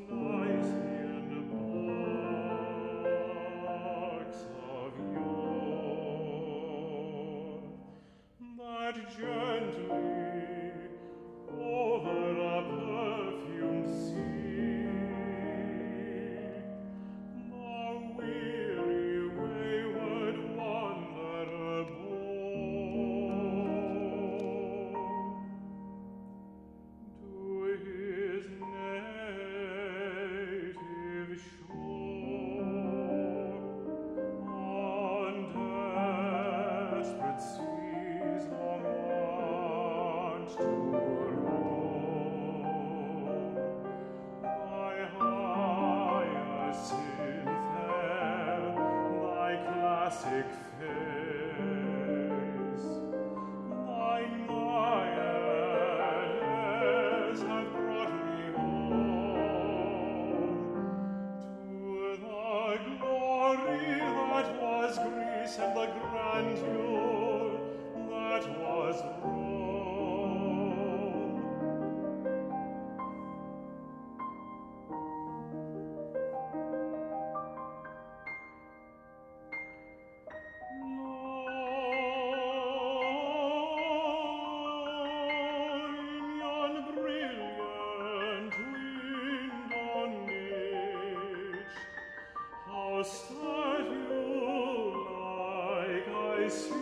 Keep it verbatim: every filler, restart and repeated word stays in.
Nicene barks of yore, that gently over a perfumed sea the weary wayward wanderer bore to his native shore on desperate seas long wont to roam. Thy hyacinth hair, thy classic face, thy naiads have brought me home to the glory that was Greece and the grandeur that was Rome. Lord, in yon brilliant window niche, how statue-like I see